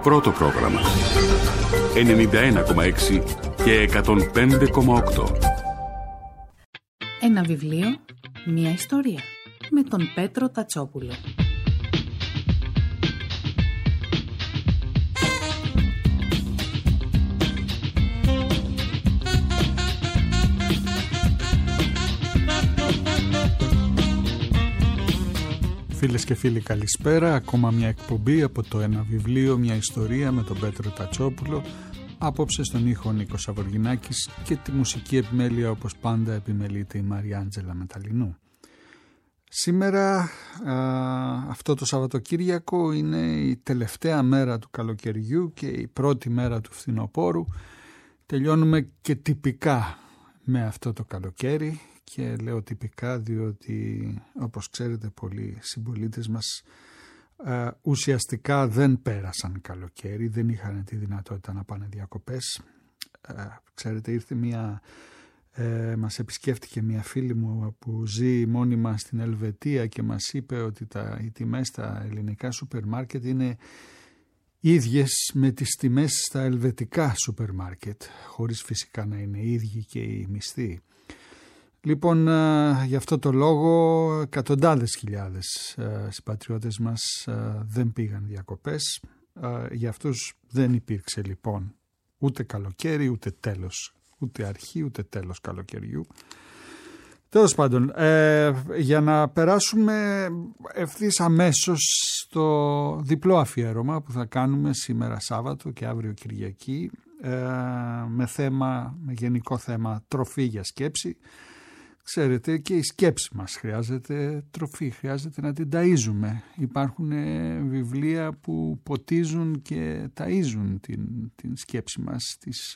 Πρώτο πρόγραμμα 91,6 και 105,8. Ένα βιβλίο, μια ιστορία, με τον Πέτρο Τατσόπουλο. Φίλες και φίλοι, καλησπέρα. Ακόμα μια εκπομπή από το Ένα βιβλίο, μια ιστορία με τον Πέτρο Τατσόπουλο. Απόψε στον ήχο Νίκος Αβοργινάκης και τη μουσική επιμέλεια, όπως πάντα, επιμελείται η Μαριάντζελα Μεταλλινού. Σήμερα, αυτό το Σαββατοκύριακο, είναι η τελευταία μέρα του καλοκαιριού και η πρώτη μέρα του φθινοπόρου. Τελειώνουμε και τυπικά με αυτό το καλοκαίρι. Και λέω τυπικά διότι, όπως ξέρετε, πολλοί συμπολίτες μας ουσιαστικά δεν πέρασαν καλοκαίρι, δεν είχαν τη δυνατότητα να πάνε διακοπές. Ξέρετε, μας επισκέφτηκε μια φίλη μου που ζει μόνιμα στην Ελβετία και μας είπε ότι οι τιμές στα ελληνικά σούπερ μάρκετ είναι ίδιες με τις τιμές στα ελβετικά σούπερ μάρκετ, χωρίς φυσικά να είναι ίδιοι και οι μισθοί. Λοιπόν, γι' αυτό το λόγο εκατοντάδες χιλιάδες συμπατριώτες μας δεν πήγαν διακοπές. Για αυτούς δεν υπήρξε λοιπόν ούτε καλοκαίρι, ούτε τέλος, ούτε αρχή, ούτε τέλος καλοκαιριού. Τέλος πάντων, για να περάσουμε ευθύς αμέσως στο διπλό αφιέρωμα που θα κάνουμε σήμερα Σάββατο και αύριο Κυριακή, με γενικό θέμα τροφή για σκέψη. Ξέρετε, και η σκέψη μας χρειάζεται τροφή, χρειάζεται να την ταΐζουμε. Υπάρχουν βιβλία που ποτίζουν και ταΐζουν την σκέψη μας,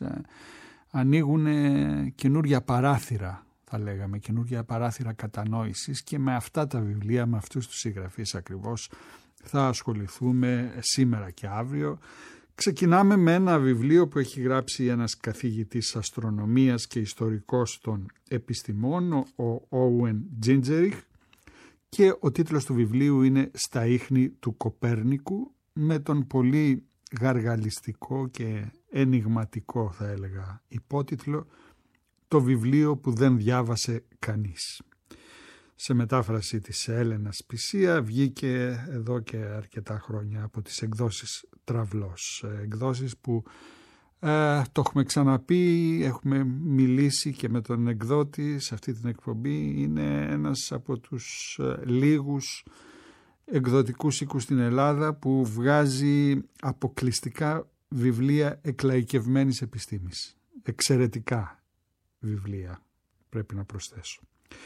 ανοίγουν καινούρια παράθυρα, θα λέγαμε, καινούρια παράθυρα κατανόησης, και με αυτά τα βιβλία, με αυτούς τους συγγραφείς ακριβώς, θα ασχοληθούμε σήμερα και αύριο. Ξεκινάμε με ένα βιβλίο που έχει γράψει ένας καθηγητής αστρονομίας και ιστορικός των επιστημών, ο Όουεν Τζίντζεριχ, και ο τίτλος του βιβλίου είναι «Στα ίχνη του Κοπέρνικου», με τον πολύ γαργαλιστικό και ενιγματικό, θα έλεγα, υπότιτλο «Το βιβλίο που δεν διάβασε κανείς». Σε μετάφραση της Έλενας Πισία, βγήκε εδώ και αρκετά χρόνια από τις εκδόσεις Τραυλός. Εκδόσεις που το έχουμε ξαναπεί, έχουμε μιλήσει και με τον εκδότη σε αυτή την εκπομπή. Είναι ένας από τους λίγους εκδοτικούς οίκους στην Ελλάδα που βγάζει αποκλειστικά βιβλία εκλαϊκευμένης επιστήμης. Εξαιρετικά βιβλία, πρέπει να προσθέσω.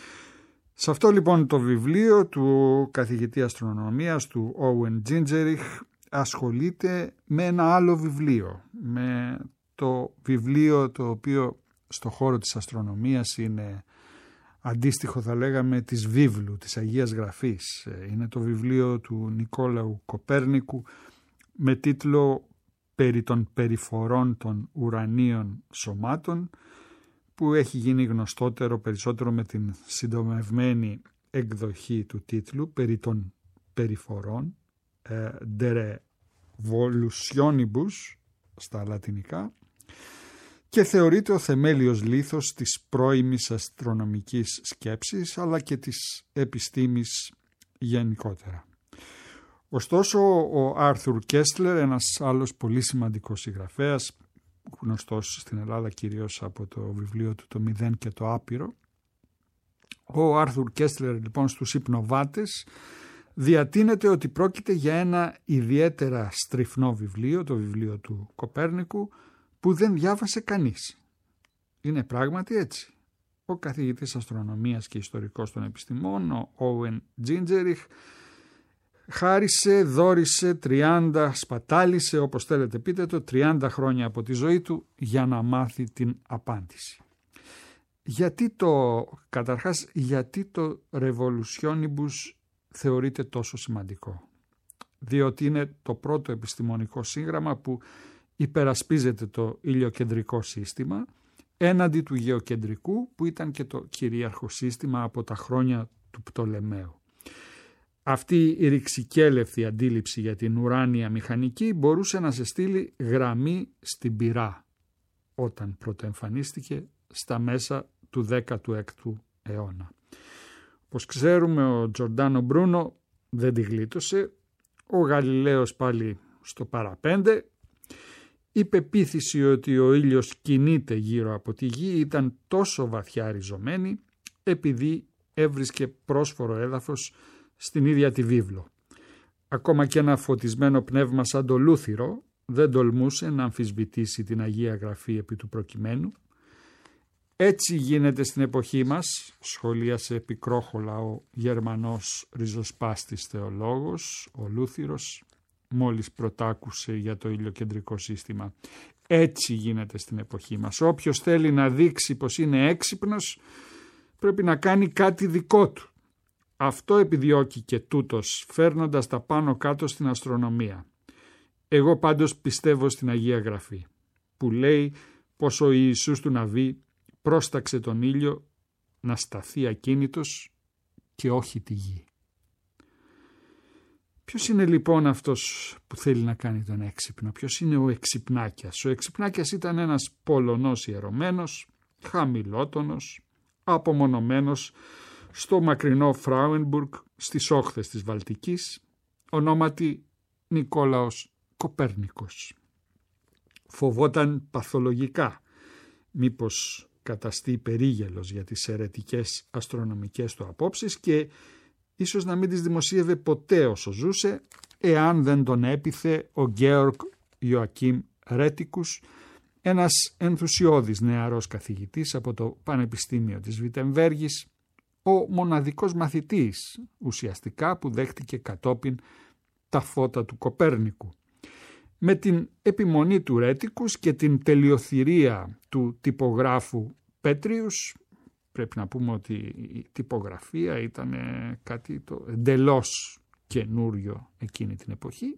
Σε αυτό λοιπόν το βιβλίο του καθηγητή αστρονομίας του Όουεν Τζίντζεριχ ασχολείται με ένα άλλο βιβλίο, με το βιβλίο το οποίο στο χώρο της αστρονομίας είναι αντίστοιχο, θα λέγαμε, της βίβλου, της Αγίας Γραφής. Είναι το βιβλίο του Νικόλαου Κοπέρνικου με τίτλο «Περί των περιφορών των ουρανίων σωμάτων», που έχει γίνει γνωστότερο περισσότερο με την συντομευμένη εκδοχή του τίτλου «Περί των περιφορών», «De Revolutionibus» στα λατινικά, και θεωρείται ο θεμέλιος λίθος της πρώιμης αστρονομικής σκέψης αλλά και της επιστήμης γενικότερα. Ωστόσο, ο Άρθουρ Κέστλερ, ένας άλλος πολύ σημαντικός συγγραφέας, γνωστός στην Ελλάδα κυρίως από το βιβλίο του «Το μηδέν και το άπειρο», ο Άρθουρ Κέστλερ λοιπόν στους Υπνοβάτες διατείνεται ότι πρόκειται για ένα ιδιαίτερα στριφνό βιβλίο, το βιβλίο του Κοπέρνικου, που δεν διάβασε κανείς. Είναι πράγματι έτσι. Ο καθηγητής αστρονομίας και ιστορικός των επιστημών, ο Όουεν Τζίντζεριχ, δόρισε 30, σπατάλησε, όπως θέλετε πείτε το, 30 χρόνια από τη ζωή του για να μάθει την απάντηση. Γιατί το Revolutionibus θεωρείται τόσο σημαντικό? Διότι είναι το πρώτο επιστημονικό σύγγραμμα που υπερασπίζεται το ηλιοκεντρικό σύστημα έναντι του γεωκεντρικού, που ήταν και το κυρίαρχο σύστημα από τα χρόνια του Πτολεμαίου. Αυτή η ρηξικέλευθη αντίληψη για την ουράνια μηχανική μπορούσε να σε στείλει γραμμή στην πυρά όταν πρωτοεμφανίστηκε στα μέσα του 16ου αιώνα. Όπως ξέρουμε, ο Τζορντάνο Μπρούνο δεν τη γλίτωσε, ο Γαλιλαίος πάλι στο παραπέντε. Η πεποίθηση ότι ο ήλιος κινείται γύρω από τη γη ήταν τόσο βαθιά ριζωμένη επειδή έβρισκε πρόσφορο έδαφος στην ίδια τη βίβλο. Ακόμα και ένα φωτισμένο πνεύμα σαν το Λούθυρο δεν τολμούσε να αμφισβητήσει την Αγία Γραφή επί του προκειμένου. Έτσι γίνεται στην εποχή μας, σχολίασε πικρόχολα ο Γερμανός ριζοσπάστης θεολόγος, ο Λούθυρος, μόλις πρωτάκουσε για το ηλιοκεντρικό σύστημα. Έτσι γίνεται στην εποχή μας. Όποιος θέλει να δείξει πως είναι έξυπνος πρέπει να κάνει κάτι δικό του. Αυτό επιδιώκει και τούτος, φέρνοντας τα πάνω κάτω στην αστρονομία. Εγώ πάντως πιστεύω στην Αγία Γραφή, που λέει πως ο Ιησούς του Ναβί πρόσταξε τον ήλιο να σταθεί ακίνητος και όχι τη γη. Ποιος είναι λοιπόν αυτός που θέλει να κάνει τον έξυπνο? Ποιος είναι ο Εξυπνάκιας? Ο Εξυπνάκιας ήταν ένας Πολωνός ιερωμένος, χαμηλότονος, απομονωμένος στο μακρινό Φράουενμπουργκ στις όχθες της Βαλτικής, ονόματι Νικόλαος Κοπέρνικος. Φοβόταν παθολογικά μήπως καταστεί περίγελος για τις αιρετικές αστρονομικές του απόψεις και ίσως να μην τις δημοσίευε ποτέ όσο ζούσε, εάν δεν τον έπιθε ο Γκέοργκ Ιωακίμ Ρέτικους, ένας ενθουσιώδης νεαρός καθηγητής από το Πανεπιστήμιο της Βιτεμβέργης, ο μοναδικός μαθητής ουσιαστικά που δέχτηκε κατόπιν τα φώτα του Κοπέρνικου. Με την επιμονή του Ρέτικους και την τελειοθυρία του τυπογράφου Πέτριους, πρέπει να πούμε ότι η τυπογραφία ήταν κάτι το εντελώς καινούριο εκείνη την εποχή.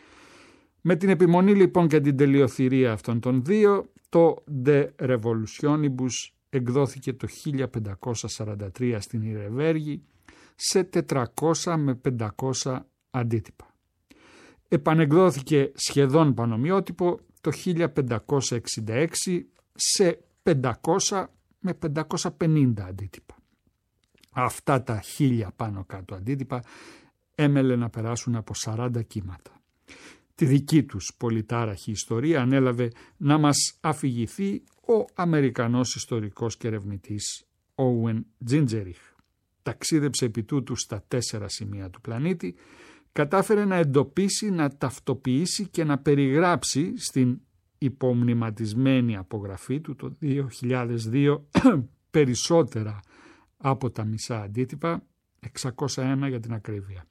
Με την επιμονή λοιπόν και την τελειοθυρία αυτών των δύο, το De Revolutionibus εκδόθηκε το 1543 στην Ιρεβέργη σε 400 με 500 αντίτυπα. Επανεκδόθηκε σχεδόν πανομοιότυπο το 1566 σε 500 με 550 αντίτυπα. Αυτά τα 1000 πάνω κάτω αντίτυπα έμελε να περάσουν από 40 κύματα. Τη δική τους πολυτάραχη ιστορία ανέλαβε να μας αφηγηθεί ο Αμερικανός ιστορικός και ερευνητής Όουεν Τζίντζεριχ. Ταξίδεψε επί τούτου στα 4 σημεία του πλανήτη, κατάφερε να εντοπίσει, να ταυτοποιήσει και να περιγράψει στην υπομνηματισμένη απογραφή του το 2002 περισσότερα από τα μισά αντίτυπα, 601 για την ακρίβεια.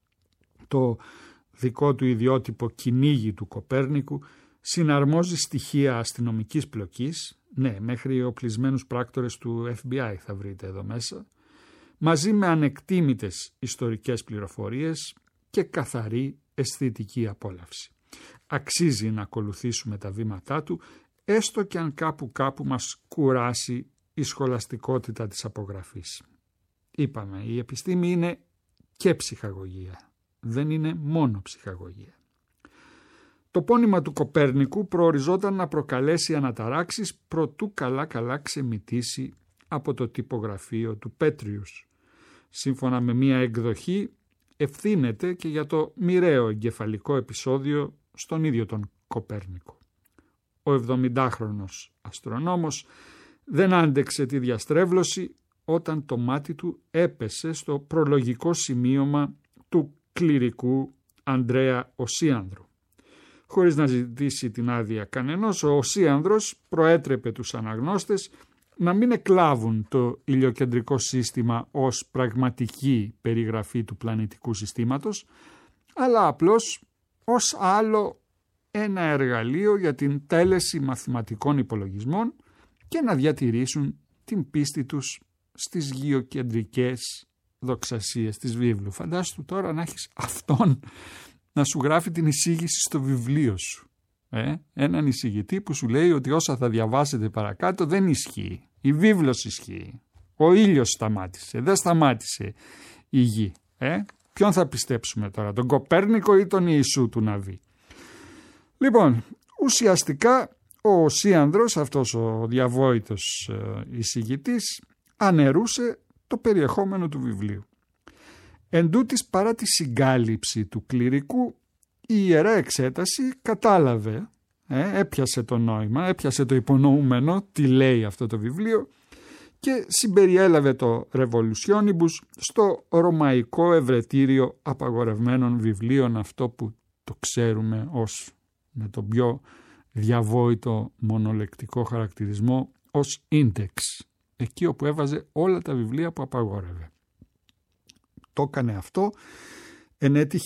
Το δικό του ιδιότυπο κυνήγι του Κοπέρνικου συναρμόζει στοιχεία αστυνομικής πλοκής, ναι, μέχρι οπλισμένους πράκτορες του FBI θα βρείτε εδώ μέσα, μαζί με ανεκτήμητες ιστορικές πληροφορίες και καθαρή αισθητική απόλαυση. Αξίζει να ακολουθήσουμε τα βήματά του, έστω και αν κάπου μας κουράσει η σχολαστικότητα της απογραφής. Είπαμε, η επιστήμη είναι και ψυχαγωγία, δεν είναι μόνο ψυχαγωγία. Το πόνημα του Κοπέρνικου προοριζόταν να προκαλέσει αναταράξεις προτού καλά ξεμητήσει από το τυπογραφείο του Πέτριους. Σύμφωνα με μία εκδοχή, ευθύνεται και για το μοιραίο εγκεφαλικό επεισόδιο στον ίδιο τον Κοπέρνικο. Ο 70χρονος αστρονόμος δεν άντεξε τη διαστρέβλωση όταν το μάτι του έπεσε στο προλογικό σημείωμα του κληρικού Ανδρέα Οσίανδρου. Χωρίς να ζητήσει την άδεια κανενός, ο Οσίανδρος προέτρεπε τους αναγνώστες να μην εκλάβουν το ηλιοκεντρικό σύστημα ως πραγματική περιγραφή του πλανητικού συστήματος, αλλά απλώς ως άλλο ένα εργαλείο για την τέλεση μαθηματικών υπολογισμών και να διατηρήσουν την πίστη τους στις γεωκεντρικές δοξασίες της βίβλου. Φαντάσου τώρα να έχεις αυτόν να σου γράφει την εισήγηση στο βιβλίο σου. Έναν εισηγητή που σου λέει ότι όσα θα διαβάσετε παρακάτω δεν ισχύει. Η βίβλος ισχύει. Ο ήλιος σταμάτησε, δεν σταμάτησε η γη. Ποιον θα πιστέψουμε τώρα, τον Κοπέρνικο ή τον Ιησού του Ναβί? Λοιπόν, ουσιαστικά ο Οσίανδρος, αυτός ο διαβόητος εισηγητής, αναιρούσε το περιεχόμενο του βιβλίου. Εν τούτης, παρά τη συγκάλυψη του κληρικού, η Ιερά Εξέταση κατάλαβε, έπιασε το νόημα, έπιασε το υπονοούμενο, τι λέει αυτό το βιβλίο, και συμπεριέλαβε το Revolutionibus στο ρωμαϊκό ευρετήριο απαγορευμένων βιβλίων, αυτό που το ξέρουμε ως, με τον πιο διαβόητο μονολεκτικό χαρακτηρισμό, ως index, εκεί όπου έβαζε όλα τα βιβλία που απαγόρευε. Το έκανε αυτό εν έτη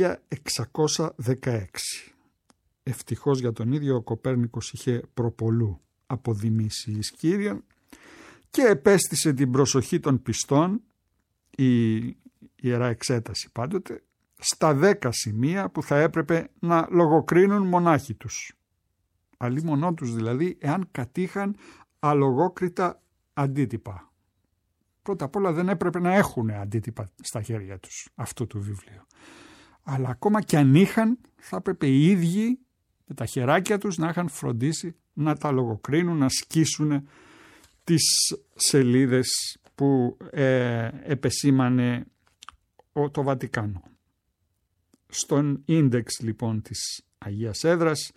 1616. Ευτυχώς για τον ίδιο ο Κοπέρνικος είχε προπολού αποδημήσει εις Κύριον και επέστησε την προσοχή των πιστών, η Ιερά Εξέταση πάντοτε, στα 10 σημεία που θα έπρεπε να λογοκρίνουν μονάχοι τους. Αλίμονό τους δηλαδή, εάν κατήχαν αλογόκριτα αντίτυπα. Πρώτα απ' όλα δεν έπρεπε να έχουν αντίτυπα στα χέρια τους αυτού του βιβλίου. Αλλά ακόμα και αν είχαν, θα έπρεπε οι ίδιοι με τα χεράκια τους να είχαν φροντίσει να τα λογοκρίνουν, να σκίσουν τις σελίδες που επεσήμανε το Βατικάνο. Στον ίντεξ λοιπόν της Αγίας Έδρας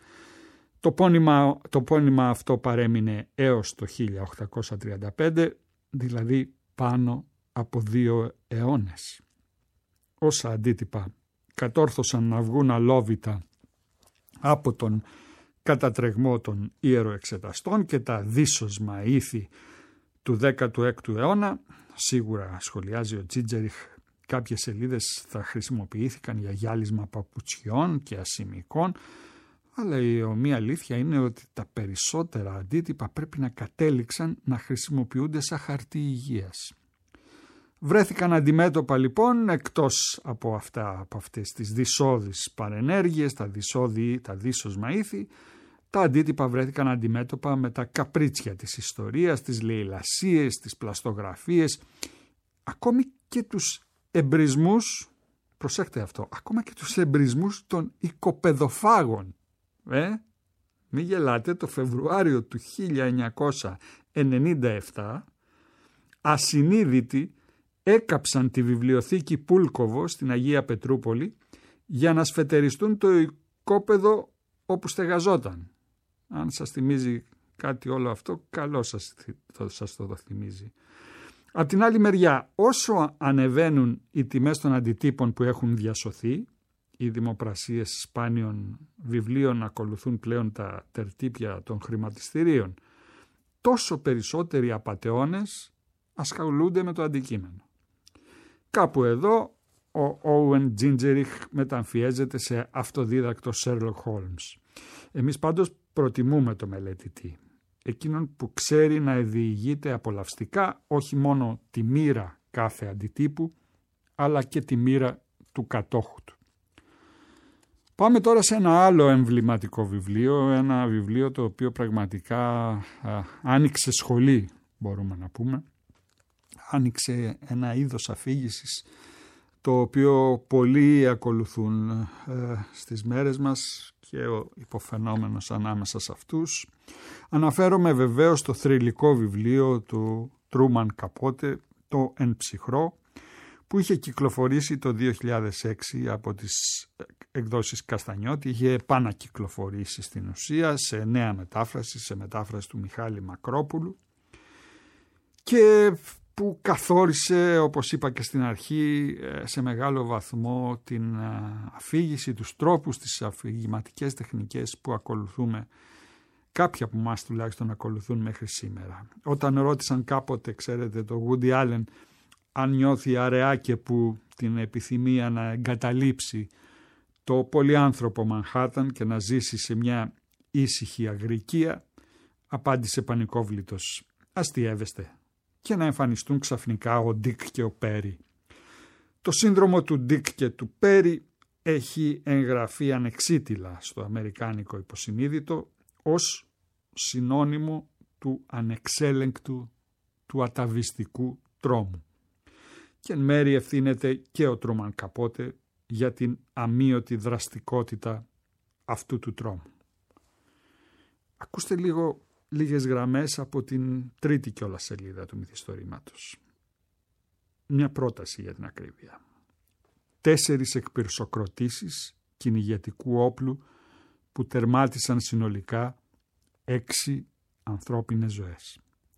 το πόνημα αυτό παρέμεινε έως το 1835, δηλαδή πάνω από 2 αιώνες. Όσα αντίτυπα κατόρθωσαν να βγουν αλόβητα από τον κατατρεγμό των ιεροεξεταστών και τα δύσοσμα ήθη του 16ου αιώνα, σίγουρα σχολιάζει ο Τζίτζεριχ, κάποιες σελίδες θα χρησιμοποιήθηκαν για γυάλισμα παπουτσιών και ασημικών, αλλά η ομοία αλήθεια είναι ότι τα περισσότερα αντίτυπα πρέπει να κατέληξαν να χρησιμοποιούνται σαν χαρτί υγείας. Βρέθηκαν αντιμέτωπα λοιπόν, εκτός από αυτές τις δυσώδεις παρενέργειες, τα δύσοσμα ήθη, τα αντίτυπα βρέθηκαν αντιμέτωπα με τα καπρίτσια της ιστορίας, τις λαιλασίες, τις πλαστογραφίες, ακόμη και τους εμπρισμούς, προσέχτε αυτό, ακόμα και τους εμπρισμούς των οικοπεδοφάγων. Μην γελάτε, το Φεβρουάριο του 1997 ασυνείδητοι έκαψαν τη βιβλιοθήκη Πούλκοβο στην Αγία Πετρούπολη για να σφετεριστούν το οικόπεδο όπου στεγαζόταν. Αν σας θυμίζει κάτι όλο αυτό, καλό σας το θυμίζει. Απ' την άλλη μεριά, όσο ανεβαίνουν οι τιμές των αντιτύπων που έχουν διασωθεί, οι δημοπρασίες σπάνιων βιβλίων ακολουθούν πλέον τα τερτύπια των χρηματιστηρίων, τόσο περισσότεροι απατεώνες ασχολούνται με το αντικείμενο. Κάπου εδώ ο Owen Gingerich μεταμφιέζεται σε αυτοδίδακτο Sherlock Holmes. Εμείς πάντως προτιμούμε το μελετητή, εκείνον που ξέρει να διηγείται απολαυστικά όχι μόνο τη μοίρα κάθε αντιτύπου, αλλά και τη μοίρα του κατόχου του. Πάμε τώρα σε ένα άλλο εμβληματικό βιβλίο, ένα βιβλίο το οποίο πραγματικά άνοιξε σχολή, μπορούμε να πούμε. Άνοιξε ένα είδος αφήγησης το οποίο πολλοί ακολουθούν στις μέρες μας και ο υποφαινόμενος ανάμεσα σε αυτούς. Αναφέρομαι βεβαίως στο θρυλικό βιβλίο του Τρούμαν Καπότε, το «Εν ψυχρό», που είχε κυκλοφορήσει το 2006 από τις εκδόσεις Καστανιώτη, είχε επανακυκλοφορήσει στην ουσία σε νέα μετάφραση, σε μετάφραση του Μιχάλη Μακρόπουλου, και που καθόρισε, όπως είπα και στην αρχή, σε μεγάλο βαθμό την αφήγηση, τους τρόπους, τις αφηγηματικές τεχνικές που ακολουθούμε, κάποιοι από εμάς τουλάχιστον ακολουθούν μέχρι σήμερα. Όταν ρώτησαν κάποτε, ξέρετε, το Woody Allen αν νιώθει αραιά και που την επιθυμία να εγκαταλείψει το πολυάνθρωπο Μανχάταν και να ζήσει σε μια ήσυχη αγρικία, απάντησε πανικόβλητος: αστιεύεστε, και να εμφανιστούν ξαφνικά ο Ντίκ και ο Πέρι. Το σύνδρομο του Ντίκ και του Πέρι έχει εγγραφεί ανεξίτηλα στο αμερικάνικο υποσυνείδητο ως συνώνυμο του ανεξέλεγκτου, του αταβιστικού τρόμου. και εν μέρει ευθύνεται και ο Τρούμαν Καπότε για την αμείωτη δραστικότητα αυτού του τρόμου. Ακούστε λίγες γραμμές από την τρίτη κιόλας σελίδα του μυθιστορήματος. Μια πρόταση για την ακρίβεια. 4 εκπυρσοκροτήσεις κυνηγετικού όπλου που τερμάτισαν συνολικά 6 ανθρώπινες ζωές.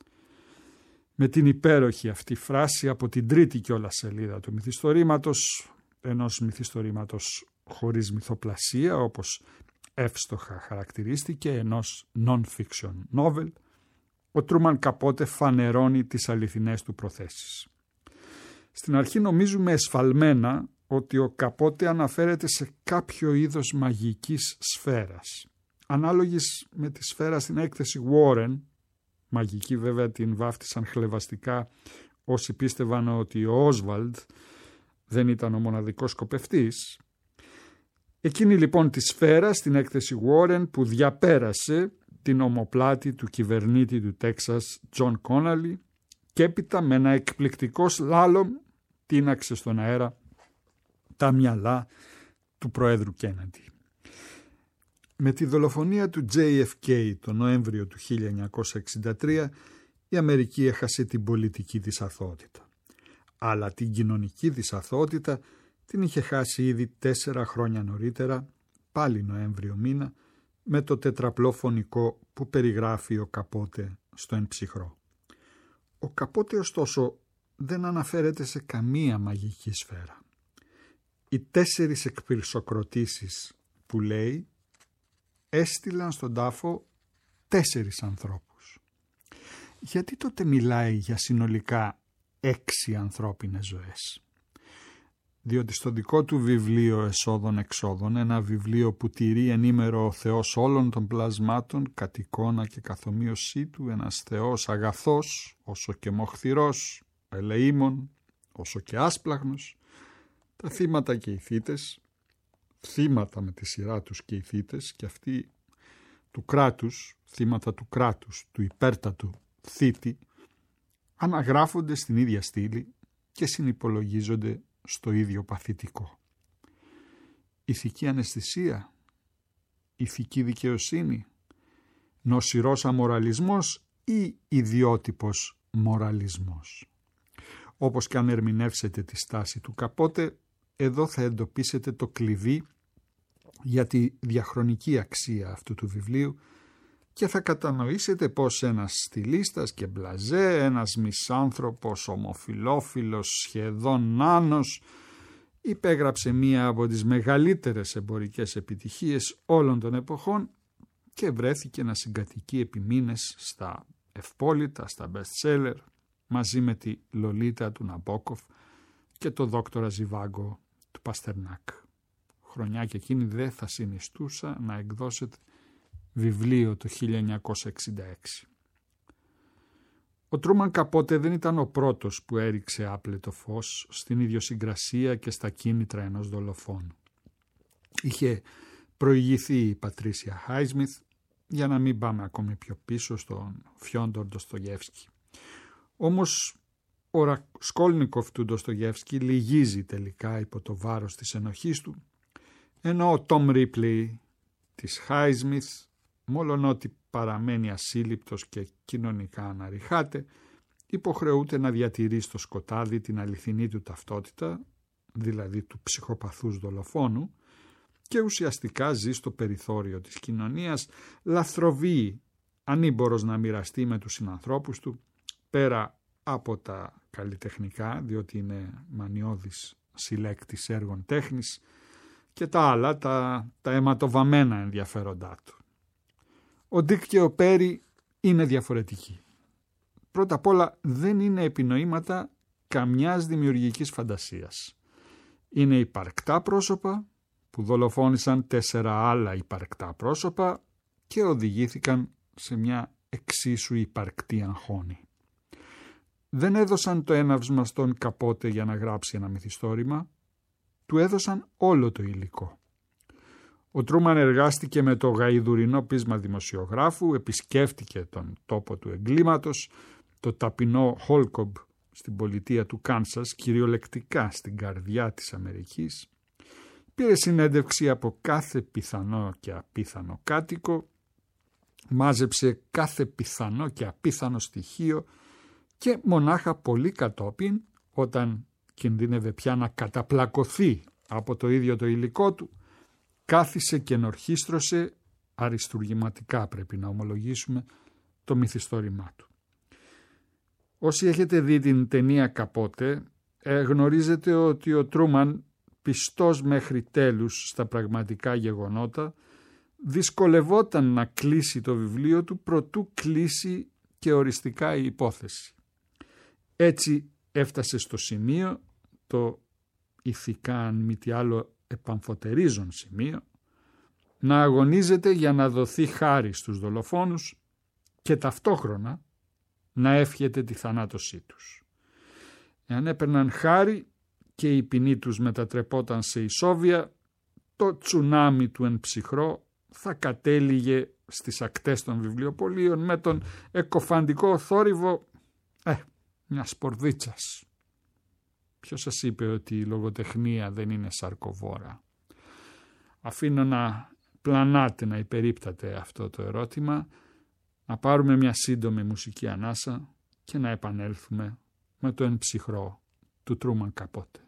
Με την υπέροχη αυτή φράση από την τρίτη κιόλας σελίδα του μυθιστορήματος, ενός μυθιστορήματος χωρίς μυθοπλασία, όπως εύστοχα χαρακτηρίστηκε, ενός non-fiction novel, ο Τρούμαν Καπότε φανερώνει τις αληθινές του προθέσεις. Στην αρχή νομίζουμε εσφαλμένα ότι ο Καπότε αναφέρεται σε κάποιο είδος μαγικής σφαίρας, ανάλογης με τη σφαίρα στην έκθεση Warren, μαγική βέβαια την βάφτισαν χλευαστικά όσοι πίστευαν ότι ο Όσβαλντ δεν ήταν ο μοναδικός σκοπευτής. Εκείνη λοιπόν τη σφαίρα στην έκθεση Warren που διαπέρασε την ομοπλάτη του κυβερνήτη του Τέξας Τζον Κόναλι και έπειτα με ένα εκπληκτικό σλάλομ τίναξε στον αέρα τα μυαλά του Προέδρου Κέννεντι. Με τη δολοφονία του JFK το Νοέμβριο του 1963 η Αμερική έχασε την πολιτική της αθωότητα. Αλλά την κοινωνική της αθωότητα την είχε χάσει ήδη 4 χρόνια νωρίτερα, πάλι Νοέμβριο μήνα, με το τετραπλό φωνικό που περιγράφει ο Καπότε στο Εν ψυχρό. Ο Καπότε ωστόσο δεν αναφέρεται σε καμία μαγική σφαίρα. Οι 4 εκπυρσοκροτήσεις που λέει έστειλαν στον τάφο 4 ανθρώπους. Γιατί τότε μιλάει για συνολικά 6 ανθρώπινες ζωές? Διότι στο δικό του βιβλίο Εσόδων-Εξόδων, ένα βιβλίο που τηρεί ενήμερο ο Θεός όλων των πλασμάτων, κατ' εικόνα και καθομοίωσή του, ένας Θεός αγαθός, όσο και μοχθηρός, ελεήμων, όσο και άσπλαγνος, τα θύματα και οι θύτες, θύματα με τη σειρά τους και οι θύτες, και αυτοί του κράτους, θύματα του κράτους, του υπέρτατου θύτη, αναγράφονται στην ίδια στήλη και συνυπολογίζονται στο ίδιο παθητικό. Ηθική αναισθησία, ηθική δικαιοσύνη, νοσηρός αμοραλισμός ή ιδιότυπος μοραλισμός. Όπως και αν ερμηνεύσετε τη στάση του Καπότε, εδώ θα εντοπίσετε το κλειδί για τη διαχρονική αξία αυτού του βιβλίου και θα κατανοήσετε πως ένας στιλίστας και μπλαζέ, ένας μισάνθρωπος, ομοφιλόφιλος, σχεδόν νάνος, υπέγραψε μία από τις μεγαλύτερες εμπορικές επιτυχίες όλων των εποχών και βρέθηκε να συγκατοικεί επί μήνες στα ευπόλυτα, στα best seller, μαζί με τη Λολίτα του Ναμπόκοφ και το Δόκτορα Ζιβάγκο του Παστερνάκ. Χρονιά και εκείνη δεν θα συνιστούσα να εκδώσετε βιβλίο το 1966. Ο Τρούμαν Καπότε δεν ήταν ο πρώτος που έριξε άπλετο φως στην ιδιοσυγκρασία και στα κίνητρα ενός δολοφόνου. Είχε προηγηθεί η Πατρίσια Χάισμιθ, για να μην πάμε ακόμη πιο πίσω, στον Φιόντορ Ντοστογεύσκι. Όμως ο Ρασκόλνικοφ του Ντοστογεύσκι λυγίζει τελικά υπό το βάρος της ενοχής του, ενώ ο Τόμ Ρίπλεϊ της Χάισμιθ, μόλον ότι παραμένει ασύλληπτος και κοινωνικά αναρριχάται, υποχρεούται να διατηρεί στο σκοτάδι την αληθινή του ταυτότητα, δηλαδή του ψυχοπαθούς δολοφόνου, και ουσιαστικά ζει στο περιθώριο της κοινωνίας, λαθροβεί ανήμπορος να μοιραστεί με τους συνανθρώπους του, πέρα από τα καλλιτεχνικά, διότι είναι μανιώδης συλλέκτης έργων τέχνης, και τα άλλα, τα αιματοβαμμένα ενδιαφέροντά του. Ο Ντίκ και ο Πέρι είναι διαφορετικοί. Πρώτα απ' όλα δεν είναι επινοήματα καμιάς δημιουργικής φαντασίας. Είναι υπαρκτά πρόσωπα που δολοφόνησαν 4 άλλα υπαρκτά πρόσωπα και οδηγήθηκαν σε μια εξίσου υπαρκτή αγχώνη. Δεν έδωσαν το έναυσμα στον Καπότε για να γράψει ένα μυθιστόρημα, του έδωσαν όλο το υλικό. Ο Τρούμαν εργάστηκε με το γαϊδουρινό πείσμα δημοσιογράφου, επισκέφτηκε τον τόπο του εγκλήματος, το ταπεινό Χόλκομπ στην πολιτεία του Κάνσας, κυριολεκτικά στην καρδιά της Αμερικής, πήρε συνέντευξη από κάθε πιθανό και απίθανο κάτοικο, μάζεψε κάθε πιθανό και απίθανο στοιχείο και μονάχα πολύ κατόπιν, όταν κινδύνευε πια να καταπλακωθεί από το ίδιο το υλικό του, κάθισε και ενορχίστρωσε, αριστουργηματικά πρέπει να ομολογήσουμε, το μυθιστόρημά του. Όσοι έχετε δει την ταινία Καπότε, γνωρίζετε ότι ο Τρούμαν, πιστός μέχρι τέλους στα πραγματικά γεγονότα, δυσκολευόταν να κλείσει το βιβλίο του προτού κλείσει και οριστικά η υπόθεση. Έτσι έφτασε στο σημείο, το ηθικά αν μη τι άλλο επαμφωτερίζον σημείο, να αγωνίζεται για να δοθεί χάρη στους δολοφόνους και ταυτόχρονα να εύχεται τη θανάτωσή τους. Εάν έπαιρναν χάρη και η ποινή τους μετατρεπόταν σε ισόβια, το τσουνάμι του εν ψυχρό θα κατέληγε στις ακτές των βιβλιοπωλείων με τον εκοφαντικό θόρυβο μιας σπορδίτσας. Ποιος σας είπε ότι η λογοτεχνία δεν είναι σαρκοβόρα? Αφήνω να πλανάτε, να υπερίπτατε αυτό το ερώτημα, να πάρουμε μια σύντομη μουσική ανάσα και να επανέλθουμε με το εν ψυχρό του Τρούμαν Καπότε.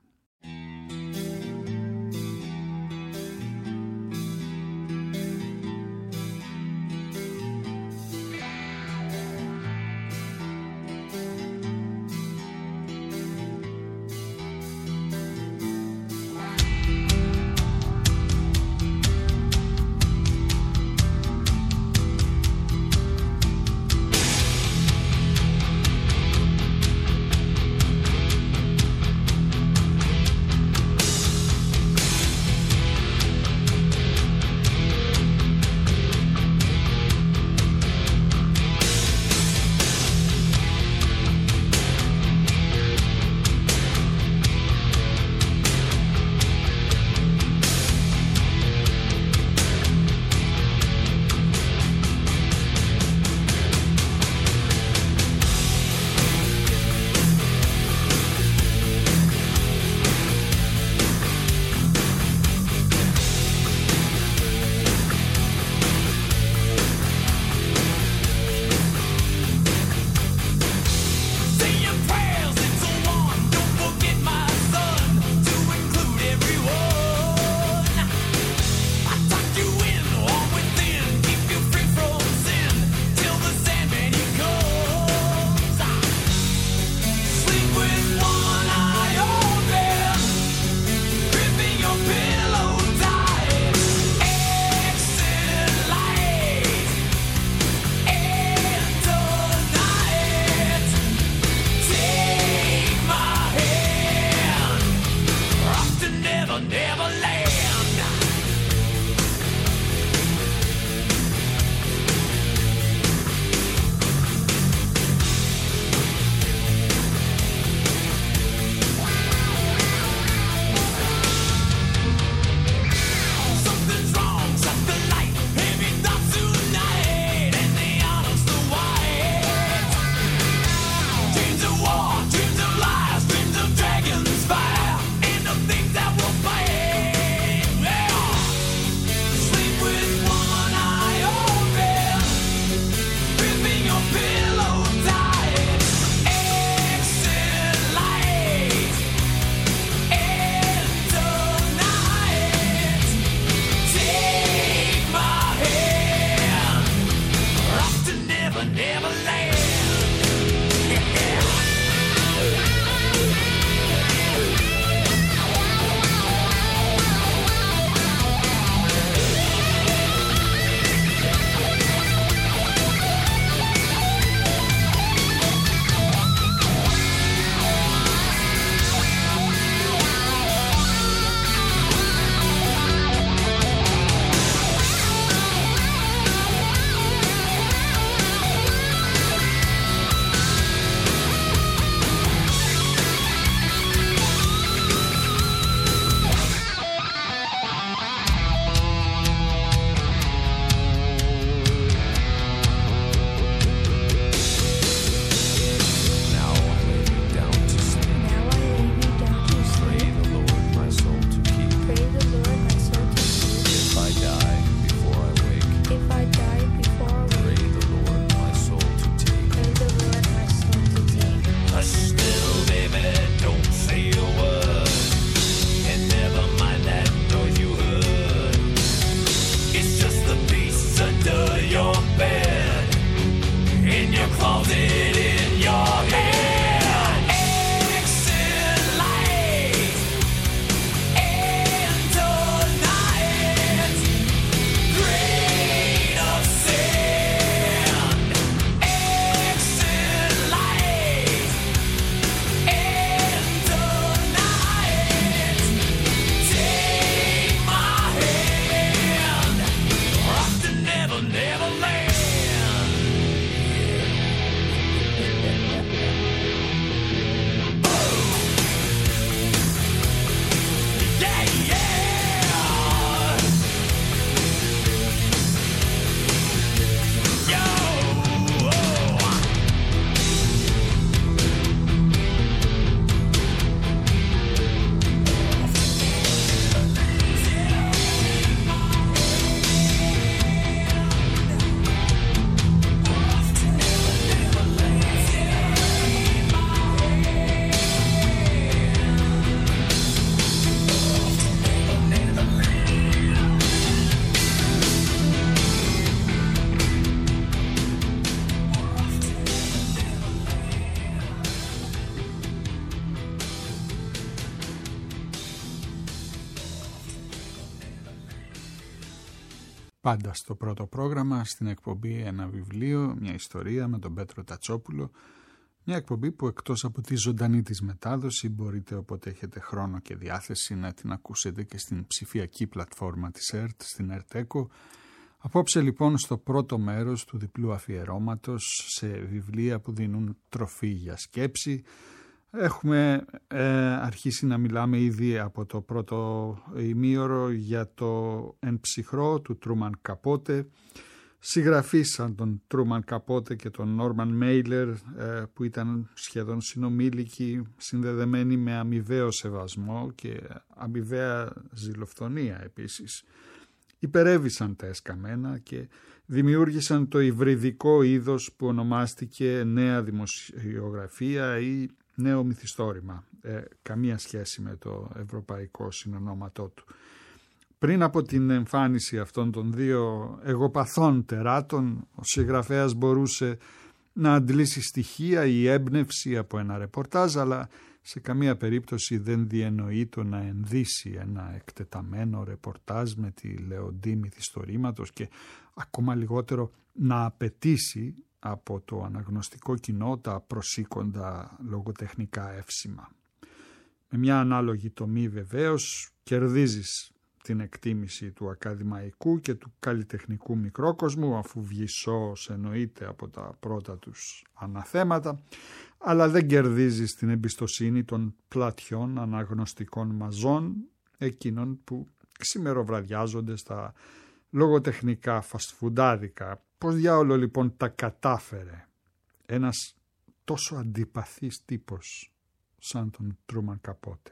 πάντα στο πρώτο πρόγραμμα, στην εκπομπή «Ένα βιβλίο, μια ιστορία» με τον Πέτρο Τατσόπουλο. Μια εκπομπή που εκτός από τη ζωντανή της μετάδοση μπορείτε όποτε έχετε χρόνο και διάθεση να την ακούσετε και στην ψηφιακή πλατφόρμα της ΕΡΤ, στην ΕΡΤ-ΕΚΟ. Απόψε λοιπόν στο πρώτο μέρος του διπλού αφιερώματος σε βιβλία που δίνουν τροφή για σκέψη. Έχουμε αρχίσει να μιλάμε ήδη από το πρώτο ημίωρο για το «Εν ψυχρό» του Τρούμαν Καπότε. Συγγραφείς σαν τον Τρούμαν Καπότε και τον Νόρμαν Μέιλερ που ήταν σχεδόν συνομήλικοι, συνδεδεμένοι με αμοιβαίο σεβασμό και αμοιβαία ζηλοφθονία επίσης, υπερέβησαν τα εσκαμμένα και δημιούργησαν το υβριδικό είδος που ονομάστηκε νέα δημοσιογραφία ή νέο μυθιστόρημα. Καμία σχέση με το ευρωπαϊκό συνονόματό του. Πριν από την εμφάνιση αυτών των δύο εγωπαθών τεράτων, ο συγγραφέας μπορούσε να αντλήσει στοιχεία ή έμπνευση από ένα ρεπορτάζ, αλλά σε καμία περίπτωση δεν διενοεί το να ενδύσει ένα εκτεταμένο ρεπορτάζ με τη λεοντή μυθιστορήματος και ακόμα λιγότερο να απαιτήσει από το αναγνωστικό κοινό τα προσήκοντα λογοτεχνικά εύσημα. Με μια ανάλογη τομή βεβαίως κερδίζεις την εκτίμηση του ακαδημαϊκού και του καλλιτεχνικού μικρόκοσμου, αφού βγισός εννοείται από τα πρώτα τους αναθέματα, αλλά δεν κερδίζεις την εμπιστοσύνη των πλατιών αναγνωστικών μαζών, εκείνων που ξημεροβραδιάζονται στα λογοτεχνικά φαστφουντάδικα. Πώς διάολο λοιπόν τα κατάφερε ένας τόσο αντιπαθής τύπος σαν τον Τρούμαν Καπότε?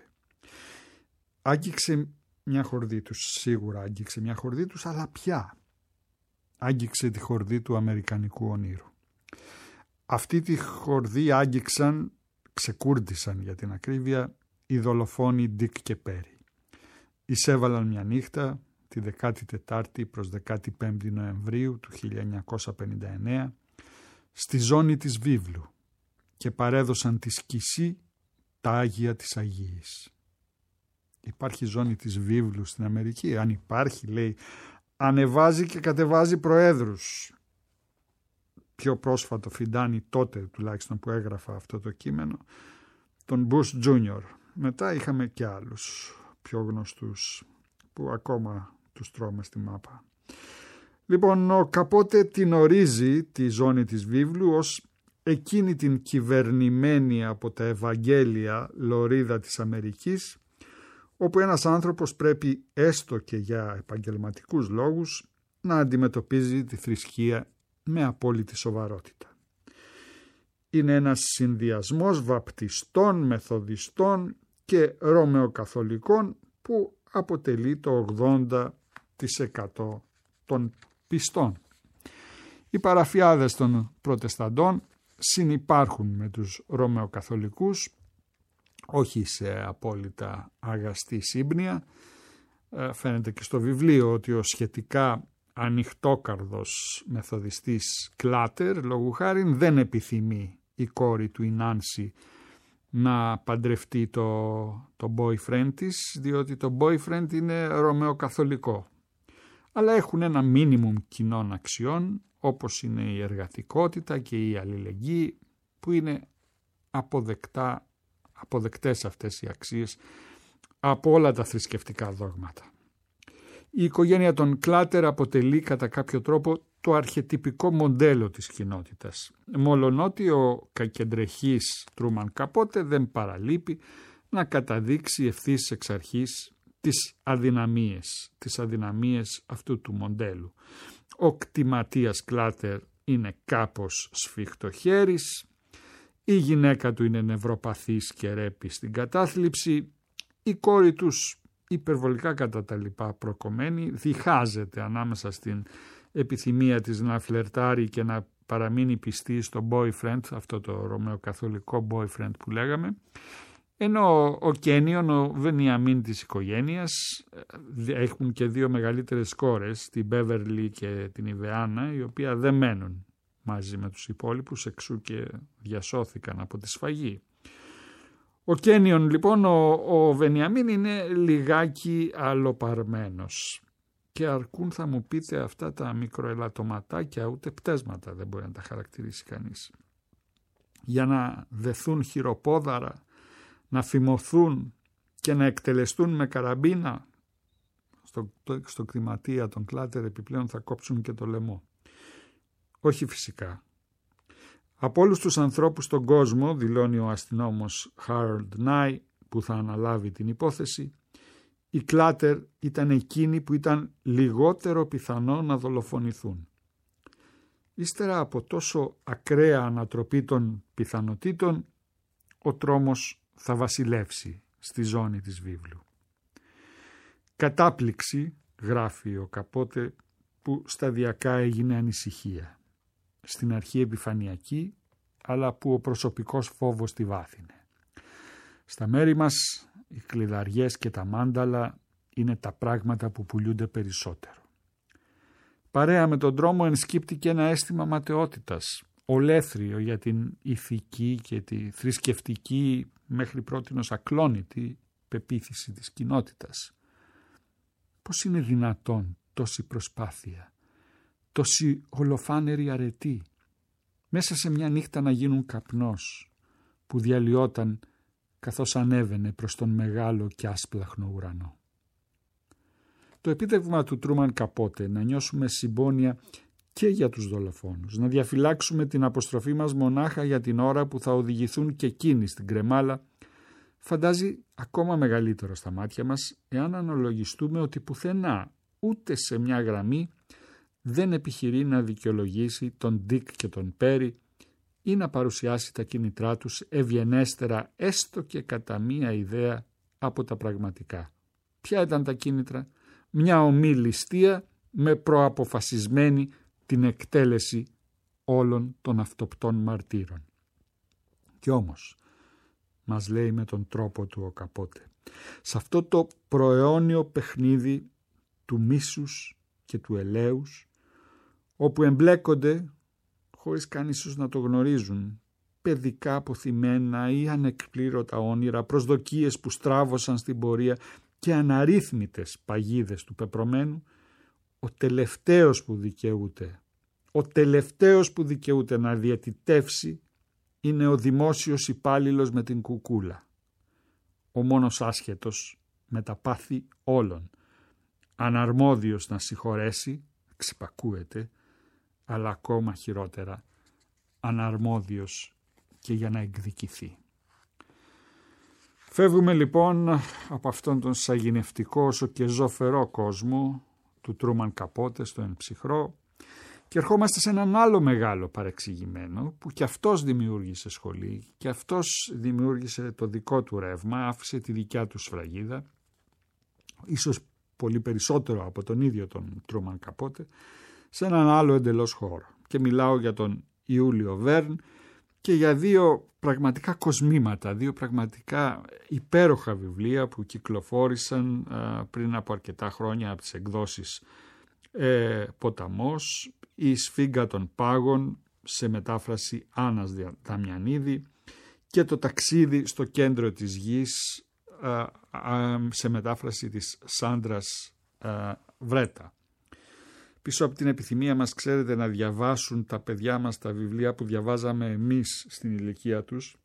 Άγγιξε μια χορδή τους, σίγουρα άγγιξε μια χορδή τους, αλλά πια άγγιξε τη χορδή του αμερικανικού ονείρου. Αυτή τη χορδή άγγιξαν, ξεκούρδισαν για την ακρίβεια, οι δολοφόνοι Ντίκ και Πέρι. Εισέβαλαν μια νύχτα, τη 14η προς 15η Νοεμβρίου του 1959, στη ζώνη της Βίβλου και παρέδωσαν τη σκισή τα Άγια της Αγίης. Υπάρχει ζώνη της Βίβλου στην Αμερική? Αν υπάρχει, λέει, ανεβάζει και κατεβάζει προέδρους. Πιο πρόσφατο φιντάνι τότε τουλάχιστον που έγραφα αυτό το κείμενο, τον Bush Jr. Μετά είχαμε και άλλους πιο γνωστούς που ακόμα τους τρώμε στη μάπα. Λοιπόν, ο Καπότε την ορίζει τη ζώνη της Βίβλου ως εκείνη την κυβερνημένη από τα Ευαγγέλια λωρίδα της Αμερικής, όπου ένας άνθρωπος πρέπει έστω και για επαγγελματικούς λόγους να αντιμετωπίζει τη θρησκεία με απόλυτη σοβαρότητα. Είναι ένας συνδυασμός βαπτιστών, μεθοδιστών και ρωμαιοκαθολικών που αποτελεί το 80% των πιστών. Οι παραφιάδες των προτεσταντών συνυπάρχουν με τους ρωμαιοκαθολικούς, όχι σε απόλυτα αγαστή σύμπνοια. Φαίνεται και στο βιβλίο ότι ο σχετικά ανοιχτόκαρδος μεθοδιστής Κλάτερ, λόγου χάριν, δεν επιθυμεί η κόρη του, η Νάνση, να παντρευτεί το boyfriend της, διότι το boyfriend είναι ρωμαιοκαθολικό. Αλλά έχουν ένα μίνιμουμ κοινών αξιών, όπως είναι η εργατικότητα και η αλληλεγγύη, που είναι αποδεκτές αυτές οι αξίες από όλα τα θρησκευτικά δόγματα. Η οικογένεια των Κλάτερ αποτελεί κατά κάποιο τρόπο το αρχετυπικό μοντέλο της κοινότητας, μολονότι ο κακεντρεχής Τρούμαν Καπότε δεν παραλείπει να καταδείξει ευθύς εξ αρχής τις αδυναμίες αυτού του μοντέλου. Ο κτηματίας Κλάτερ είναι κάπως σφιχτοχέρης, η γυναίκα του είναι νευροπαθής και ρέπει στην κατάθλιψη, η κόρη τους υπερβολικά κατά τα λοιπά προκομμένη, διχάζεται ανάμεσα στην επιθυμία της να φλερτάρει και να παραμείνει πιστή στο boyfriend, αυτό το ρωμαιοκαθολικό boyfriend που λέγαμε, ενώ ο Κένιον, ο Βενιαμίν της οικογένειας, έχουν και δύο μεγαλύτερες κόρες, την Μπέβερλι και την Ιβεάννα, οι οποία δεν μένουν μαζί με τους υπόλοιπους, εξού και διασώθηκαν από τη σφαγή. Ο Κένιον λοιπόν, ο Βενιαμίν, είναι λιγάκι αλλοπαρμένος και αρκούν, θα μου πείτε, αυτά τα μικροελαττωματάκια, ούτε πτέσματα δεν μπορεί να τα χαρακτηρίσει κανείς, για να δεθούν χειροπόδαρα, να φημωθούν και να εκτελεστούν με καραμπίνα. Στο κτηματία των Κλάτερ επιπλέον θα κόψουν και το λαιμό. Όχι φυσικά. Από όλους τους ανθρώπους στον κόσμο, δηλώνει ο αστυνόμος Harold Nye, που θα αναλάβει την υπόθεση, οι Κλάτερ ήταν εκείνοι που ήταν λιγότερο πιθανό να δολοφονηθούν. Ύστερα από τόσο ακραία ανατροπή των πιθανοτήτων, ο τρόμος θα βασιλεύσει στη ζώνη της βίβλου. Κατάπληξη, γράφει ο Καπότε, που σταδιακά έγινε ανησυχία. Στην αρχή επιφανειακή, αλλά που ο προσωπικός φόβος τη βάθινε. Στα μέρη μας οι κλειδαριές και τα μάνταλα είναι τα πράγματα που πουλιούνται περισσότερο. Παρέα με τον τρόμο ενσκύπτει ένα αίσθημα ματαιότητας, ολέθριο για την ηθική και τη θρησκευτική μέχρι πρότινος ακλόνητη πεποίθηση της κοινότητας. Πώς είναι δυνατόν τόση προσπάθεια, τόση ολοφάνερη αρετή, μέσα σε μια νύχτα να γίνουν καπνός που διαλυόταν καθώς ανέβαινε προς τον μεγάλο και άσπλαχνο ουρανό. Το επίτευγμα του Τρούμαν Καπότε, να νιώσουμε συμπόνια και για τους δολοφόνους, να διαφυλάξουμε την αποστροφή μας μονάχα για την ώρα που θα οδηγηθούν και εκείνοι στην κρεμάλα, φαντάζει ακόμα μεγαλύτερο στα μάτια μας, εάν αναλογιστούμε ότι πουθενά, ούτε σε μια γραμμή, δεν επιχειρεί να δικαιολογήσει τον Ντίκ και τον Πέρι ή να παρουσιάσει τα κίνητρά τους ευγενέστερα, έστω και κατά μία ιδέα από τα πραγματικά. Ποια ήταν τα κίνητρα? Μια ομή ληστεία με προαποφασισμένη την εκτέλεση όλων των αυτοπτών μαρτύρων. Κι όμως, μας λέει με τον τρόπο του ο Καπότε, σε αυτό το προαιώνιο παιχνίδι του μίσους και του ελέους, όπου εμπλέκονται, χωρίς καν ίσως να το γνωρίζουν, παιδικά αποθυμένα ή ανεκπλήρωτα όνειρα, προσδοκίες που στράβωσαν στην πορεία και αναρρύθμιτες παγίδες του πεπρωμένου, ο τελευταίος που δικαιούται να διαιτητεύσει είναι ο δημόσιος υπάλληλος με την κουκούλα, ο μόνος άσχετος με τα πάθη όλων, αναρμόδιος να συγχωρέσει, ξυπακούεται, αλλά ακόμα χειρότερα, αναρμόδιος και για να εκδικηθεί. Φεύγουμε λοιπόν από αυτόν τον σαγηνευτικό όσο και ζωφερό κόσμο του Τρούμαν Καπότε στο εν ψυχρό και ερχόμαστε σε έναν άλλο μεγάλο παρεξηγημένο που κι αυτός δημιούργησε σχολή, κι αυτός δημιούργησε το δικό του ρεύμα, άφησε τη δικιά του σφραγίδα, ίσως πολύ περισσότερο από τον ίδιο τον Τρούμαν Καπότε, σε έναν άλλο εντελώς χώρο. Και μιλάω για τον Ιούλιο Βέρν και για δύο πραγματικά κοσμήματα, δύο πραγματικά υπέροχα βιβλία που κυκλοφόρησαν πριν από αρκετά χρόνια από τις εκδόσεις Ποταμός, η Σφίγγα των Πάγων σε μετάφραση Άννας Δαμιανίδη και το Ταξίδι στο κέντρο της γης σε μετάφραση της Σάντρας Βρέτα. Πίσω από την επιθυμία μας, ξέρετε, να διαβάσουν τα παιδιά μας τα βιβλία που διαβάζαμε εμείς στην ηλικία τους,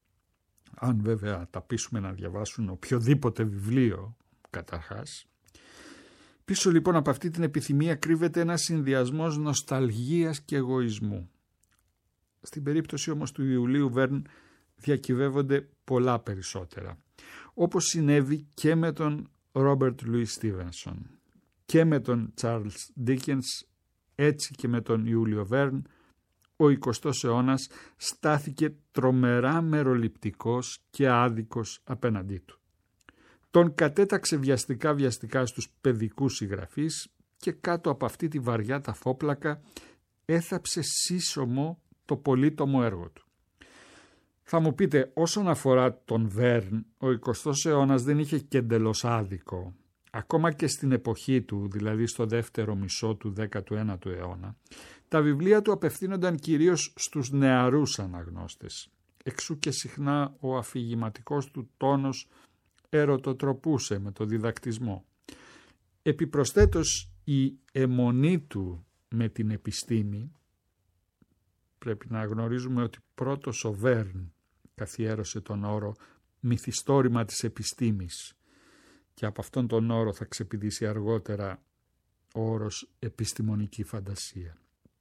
αν βέβαια τα πείσουμε να διαβάσουν οποιοδήποτε βιβλίο καταρχάς. Πίσω λοιπόν από αυτή την επιθυμία κρύβεται ένας συνδυασμός νοσταλγίας και εγωισμού. Στην περίπτωση όμως του Ιουλίου Βέρν διακυβεύονται πολλά περισσότερα, όπως συνέβη και με τον Ρόμπερτ Λουίς Στίβενσον και με τον Τσάρλς Ντίκενς, έτσι και με τον Ιούλιο Βέρν, ο 20ος αιώνας στάθηκε τρομερά μεροληπτικός και άδικος απέναντί του. Τον κατέταξε βιαστικά στους παιδικούς συγγραφείς και κάτω από αυτή τη βαριά ταφόπλακα έθαψε σύσσωμο το πολύτομο έργο του. Θα μου πείτε, όσον αφορά τον Βέρν, ο 20ος αιώνας δεν είχε και εντελώς άδικο. Ακόμα και στην εποχή του, δηλαδή στο δεύτερο μισό του 19ου αιώνα, τα βιβλία του απευθύνονταν κυρίως στους νεαρούς αναγνώστες. Εξού και συχνά ο αφηγηματικός του τόνος ερωτοτροπούσε με το διδακτισμό. Επιπροσθέτως, η αιμονή του με την επιστήμη, πρέπει να γνωρίζουμε ότι πρώτος ο Βέρν καθιέρωσε τον όρο μυθιστόρημα της επιστήμης και από αυτόν τον όρο θα ξεπηδήσει αργότερα ο όρος επιστημονική φαντασία.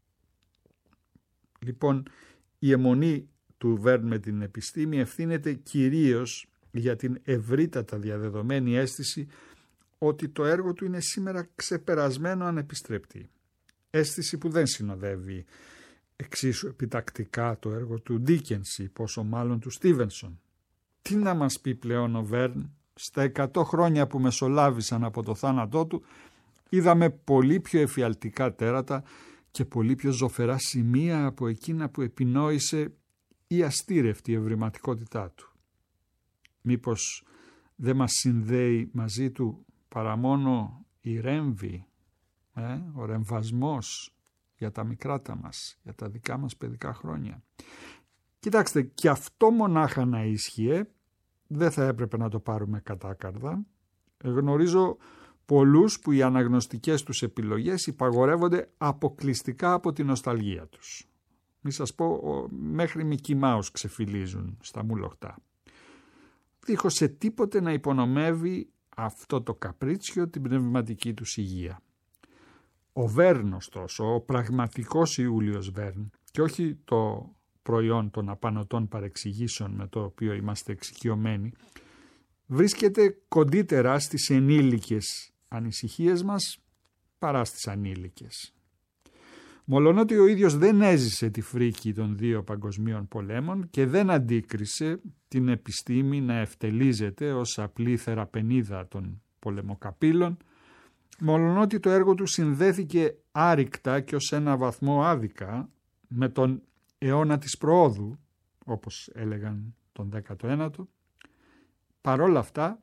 Λοιπόν, η αιμονή του Βέρν με την επιστήμη ευθύνεται κυρίως για την ευρύτατα διαδεδομένη αίσθηση ότι το έργο του είναι σήμερα ξεπερασμένο ανεπιστρεπτή. Αίσθηση που δεν συνοδεύει εξίσου επιτακτικά το έργο του Ντίκενς, πόσο μάλλον του Στίβενσον. Τι να μας πει πλέον ο Βέρν? Στα 100 χρόνια που μεσολάβησαν από το θάνατό του, είδαμε πολύ πιο εφιαλτικά τέρατα και πολύ πιο ζωφερά σημεία από εκείνα που επινόησε η αστήρευτη ευρηματικότητά του. Μήπως δεν μας συνδέει μαζί του παρά μόνο η ρέμβη, ο ρεμβασμός για τα μικράτα μας, για τα δικά μας παιδικά χρόνια. Κοιτάξτε, και αυτό μονάχα να ίσχυε, δεν θα έπρεπε να το πάρουμε κατάκαρδα. Γνωρίζω πολλούς που οι αναγνωστικές τους επιλογές υπαγορεύονται αποκλειστικά από την νοσταλγία τους. Μη σας πω, μέχρι Μικι Μάους ξεφυλίζουν στα μουλοχτά. Δίχως σε τίποτε να υπονομεύει αυτό το καπρίτσιο την πνευματική τους υγεία. Ο Βέρν, ωστόσο, ο πραγματικός Ιούλιος Βέρν, και όχι το προϊόν των απανωτών παρεξηγήσεων με το οποίο είμαστε εξοικειωμένοι, βρίσκεται κοντύτερα στις ενήλικες ανησυχίες μας παρά στις ανήλικες. Μολονότι ο ίδιος δεν έζησε τη φρίκη των 2 παγκοσμίων πολέμων και δεν αντίκρισε την επιστήμη να ευτελίζεται ως απλή θεραπενίδα των πολεμοκαπήλων, μολονότι το έργο του συνδέθηκε άρρηκτα και ως ένα βαθμό άδικα με τον αιώνα της προόδου, όπως έλεγαν τον 19ο, παρόλα αυτά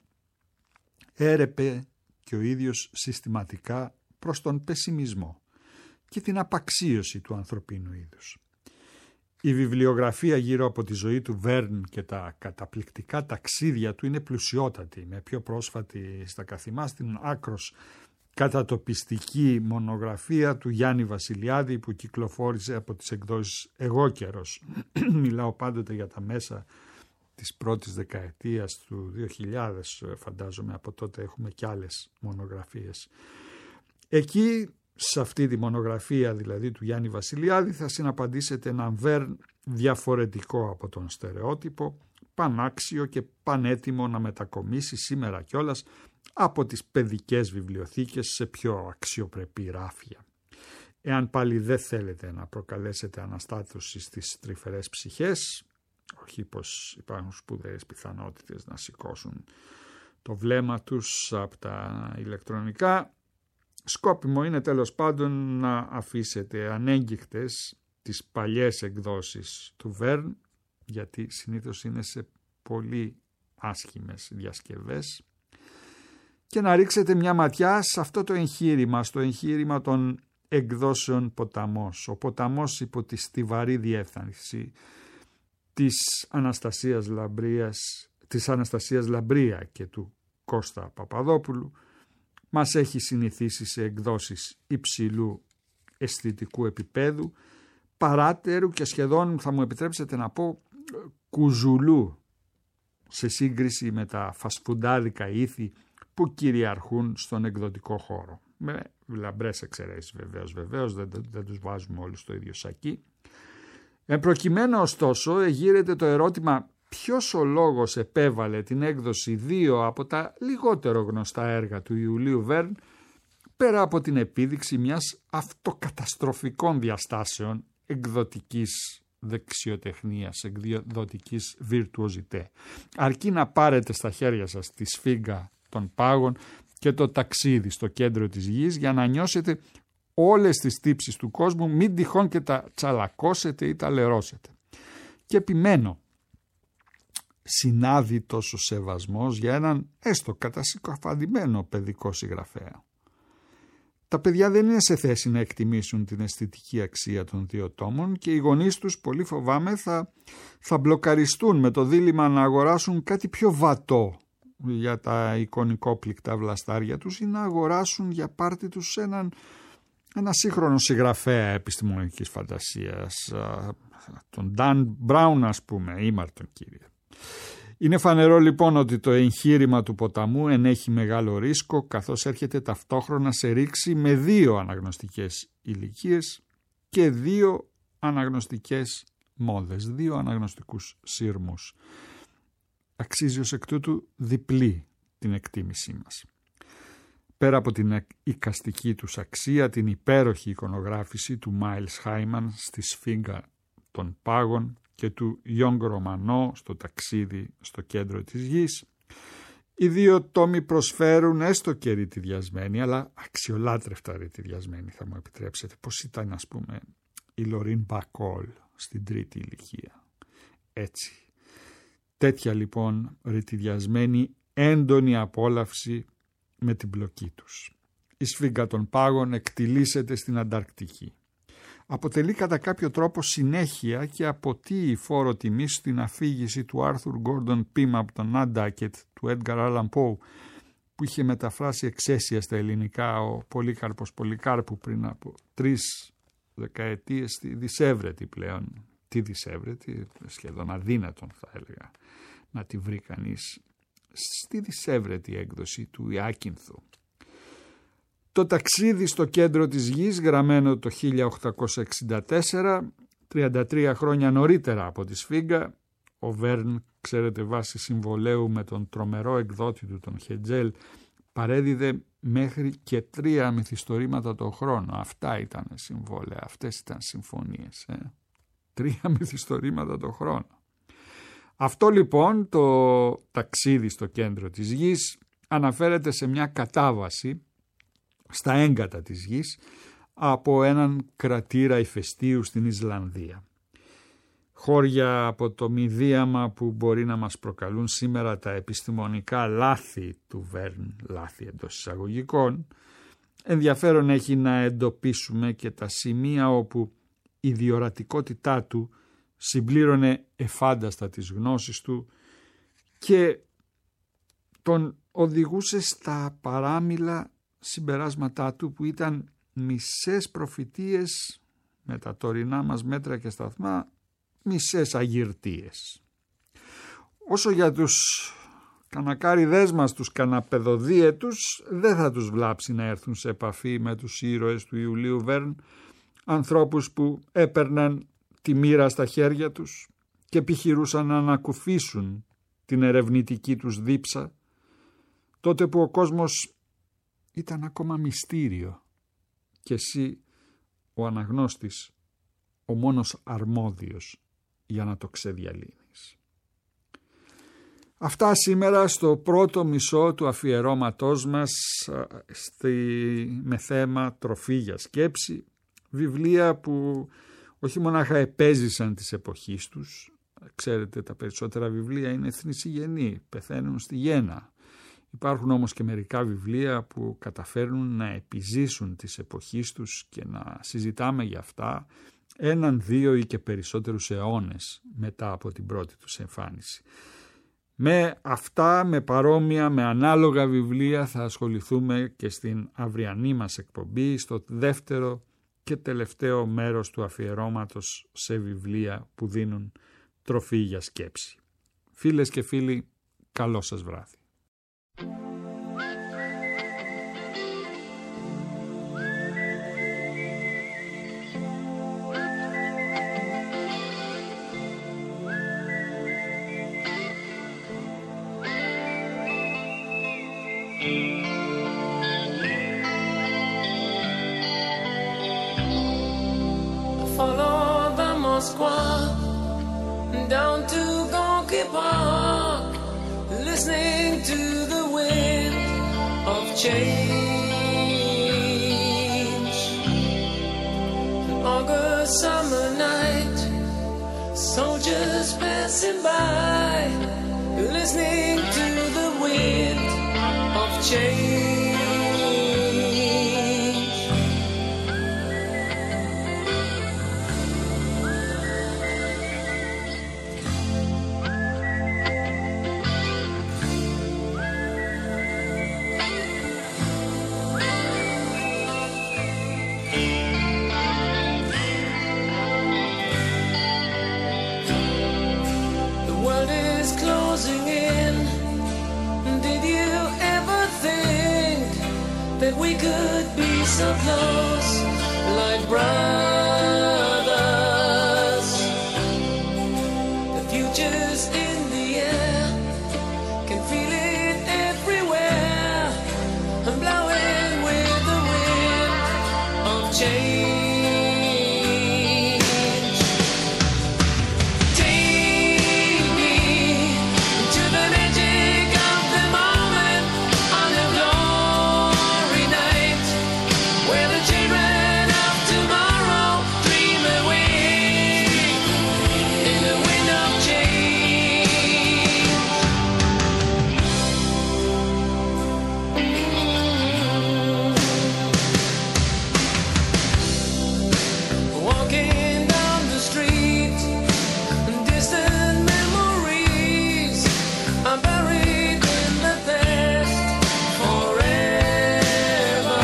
έρεπε και ο ίδιος συστηματικά προς τον πεσιμισμό και την απαξίωση του ανθρωπίνου είδους. Η βιβλιογραφία γύρω από τη ζωή του Βέρν και τα καταπληκτικά ταξίδια του είναι πλουσιότατη, με πιο πρόσφατη στα καθημάς την άκρος κατατοπιστική μονογραφία του Γιάννη Βασιλιάδη που κυκλοφόρησε από τις εκδόσεις Εγώ Καιρός. Μιλάω πάντοτε για τα μέσα της πρώτης δεκαετίας του 2000, φαντάζομαι, από τότε έχουμε κι άλλες μονογραφίες. Εκεί, σε αυτή τη μονογραφία δηλαδή του Γιάννη Βασιλιάδη, θα συναπαντήσετε έναν Βέρν διαφορετικό από τον στερεότυπο, πανάξιο και πανέτοιμο να μετακομίσει σήμερα κιόλας από τις παιδικές βιβλιοθήκες σε πιο αξιοπρεπή ράφια. Εάν πάλι δεν θέλετε να προκαλέσετε αναστάτωση στις τρυφερές ψυχές, όχι πως υπάρχουν σπουδαίες πιθανότητες να σηκώσουν το βλέμμα τους από τα ηλεκτρονικά, σκόπιμο είναι τέλος πάντων να αφήσετε ανέγκυχτες τις παλιές εκδόσεις του Βέρν, γιατί συνήθως είναι σε πολύ άσχημες διασκευές, και να ρίξετε μια ματιά σε αυτό το εγχείρημα, στο εγχείρημα των εκδόσεων Ποταμός. Ο Ποταμός υπό τη στιβαρή διεύθυνση της Αναστασίας Λαμπρία και του Κώστα Παπαδόπουλου μας έχει συνηθίσει σε εκδόσεις υψηλού αισθητικού επίπεδου, παράτερου και σχεδόν, θα μου επιτρέψετε να πω, κουζουλού σε σύγκριση με τα φασφουντάδικα ήθη που κυριαρχούν στον εκδοτικό χώρο. Με λαμπρές εξαιρέσεις βεβαίως, δεν τους βάζουμε όλους στο ίδιο σακί. Εν προκειμένου ωστόσο εγείρεται το ερώτημα ποιος ο λόγος επέβαλε την έκδοση 2 από τα λιγότερο γνωστά έργα του Ιουλίου Βέρν, πέρα από την επίδειξη μιας αυτοκαταστροφικών διαστάσεων εκδοτικής δεξιοτεχνίας, εκδοτικής βιρτουοζιτέ. Αρκεί να πάρετε στα χέρια σας τη σφίγγα των πάγων και το ταξίδι στο κέντρο της γης για να νιώσετε όλες τις τύψεις του κόσμου, μην τυχόν και τα τσαλακώσετε ή τα λερώσετε. Και επιμένω, συνάδει τόσο σεβασμός για έναν έστω κατασυκοφαντημένο παιδικό συγγραφέα. Τα παιδιά δεν είναι σε θέση να εκτιμήσουν την αισθητική αξία των 2 τόμων και οι γονείς τους, πολύ φοβάμαι, θα μπλοκαριστούν με το δίλημμα να αγοράσουν κάτι πιο βατό για τα εικονικόπληκτα βλαστάρια τους ή να αγοράσουν για πάρτι τους ένα σύγχρονο συγγραφέα επιστημονικής φαντασίας, τον Dan Brown ας πούμε, ήμαρτον κύριε. Είναι φανερό λοιπόν ότι το εγχείρημα του ποταμού ενέχει μεγάλο ρίσκο, καθώς έρχεται ταυτόχρονα σε ρήξη με 2 αναγνωστικές ηλικίες και 2 αναγνωστικές μόδες, 2 αναγνωστικούς σύρμους. Αξίζει ως εκ τούτου διπλή την εκτίμησή μας. Πέρα από την εικαστική τους αξία, την υπέροχη εικονογράφηση του Miles Hyman στη Σφίγγα των Πάγων και του Ιόγκ Ρωμανό στο ταξίδι στο κέντρο της γης, οι 2 τόμοι προσφέρουν έστω και ρητιδιασμένοι, αλλά αξιολάτρευτα ρητιδιασμένοι θα μου επιτρέψετε. Πώς ήταν ας πούμε η Λωρίν Μπακόλ στην 3η ηλικία. Έτσι. Τέτοια λοιπόν ρητιδιασμένη έντονη απόλαυση με την πλοκή τους. Η Σφίγγα των Πάγων εκτιλήσεται στην Ανταρκτική. Αποτελεί κατά κάποιο τρόπο συνέχεια και αποτείει φόρο τιμής στην αφήγηση του Άρθουρ Γκόρντον Πιμ από τον Νάντακετ του Έντγκαρ Άλαν Πόου, που είχε μεταφράσει εξαίσια στα ελληνικά ο Πολύκαρπος Πολυκάρπου πριν από 3 δεκαετίες στη δισεύρετη πλέον. Τι δισεύρετη, σχεδόν αδύνατον θα έλεγα να τη βρει κανείς, στη δισεύρετη έκδοση του Ιάκυνθου. Το ταξίδι στο κέντρο της γης, γραμμένο το 1864, 33 χρόνια νωρίτερα από τη Σφίγγα, ο Βέρν, ξέρετε βάσει συμβολέου με τον τρομερό εκδότη του τον Χετζέλ, παρέδιδε μέχρι και 3 μυθιστορήματα το χρόνο. Αυτά ήταν συμβόλαια, αυτές ήταν συμφωνίες. 3 μυθιστορήματα το χρόνο. Αυτό λοιπόν το ταξίδι στο κέντρο της γης αναφέρεται σε μια κατάβαση στα έγκατα της γης από έναν κρατήρα ηφαιστείου στην Ισλανδία. Χώρια από το μηδίαμα που μπορεί να μας προκαλούν σήμερα τα επιστημονικά λάθη του Βέρν, λάθη εντός εισαγωγικών, ενδιαφέρον έχει να εντοπίσουμε και τα σημεία όπου η διορατικότητά του συμπλήρωνε εφάνταστα τις γνώσεις του και τον οδηγούσε στα παράμιλα συμπεράσματά του που ήταν μισές προφητείες με τα τωρινά μας μέτρα και σταθμά, μισές αγυρτίες. Όσο για τους κανακάριδές μας, τους καναπεδοδίαιτους, δεν θα τους βλάψει να έρθουν σε επαφή με τους ήρωες του Ιουλίου Βέρν, ανθρώπους που έπαιρναν τη μοίρα στα χέρια τους και επιχειρούσαν να ανακουφίσουν την ερευνητική τους δίψα, τότε που ο κόσμος ήταν ακόμα μυστήριο και εσύ ο αναγνώστης, ο μόνος αρμόδιος για να το ξεδιαλύνεις. Αυτά σήμερα στο πρώτο μισό του αφιερώματός μας με θέμα τροφή για σκέψη, βιβλία που όχι μονάχα επέζησαν τις εποχής τους, ξέρετε τα περισσότερα βιβλία είναι θνησιγενή, πεθαίνουν στη γέννα. Υπάρχουν όμως και μερικά βιβλία που καταφέρνουν να επιζήσουν τις εποχής τους και να συζητάμε για αυτά 1, 2 ή και περισσότερους αιώνες μετά από την πρώτη τους εμφάνιση. Με αυτά, με παρόμοια, με ανάλογα βιβλία θα ασχοληθούμε και στην αυριανή μας εκπομπή, στο δεύτερο και τελευταίο μέρος του αφιερώματος σε βιβλία που δίνουν τροφή για σκέψη. Φίλες και φίλοι, καλό σας βράδυ. Follow the Moskva down to Gonky Park, listening to the wind of change. An August summer night, soldiers passing by, listening to the wind of change. that we could be so close, like brothers. The future's in the air, can feel it everywhere. I'm blowing with the wind of change. Take me to the magic of the moment on a glory night, where the children of tomorrow dream away in the wind of change. Walking down the street, distant memories are buried in the past forever.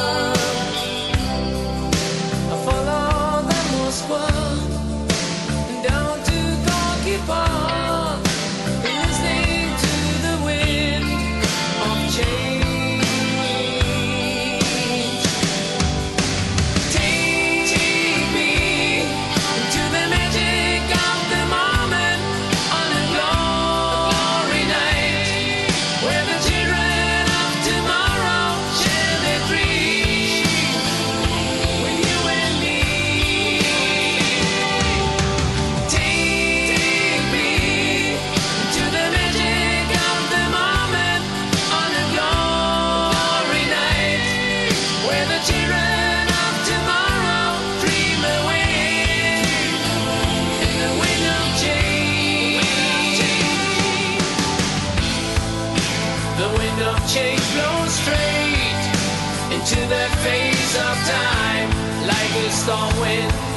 I follow the Moskva down to Gorky Park, listening to the wind of change. Take me to the magic of the moment on a glory night, where the children of tomorrow share their dreams with you and me. Take me to the magic of the moment on a glory night, where the children of tomorrow dream away in the wind of change. The wind of change blows straight into the face of time, like a storm wind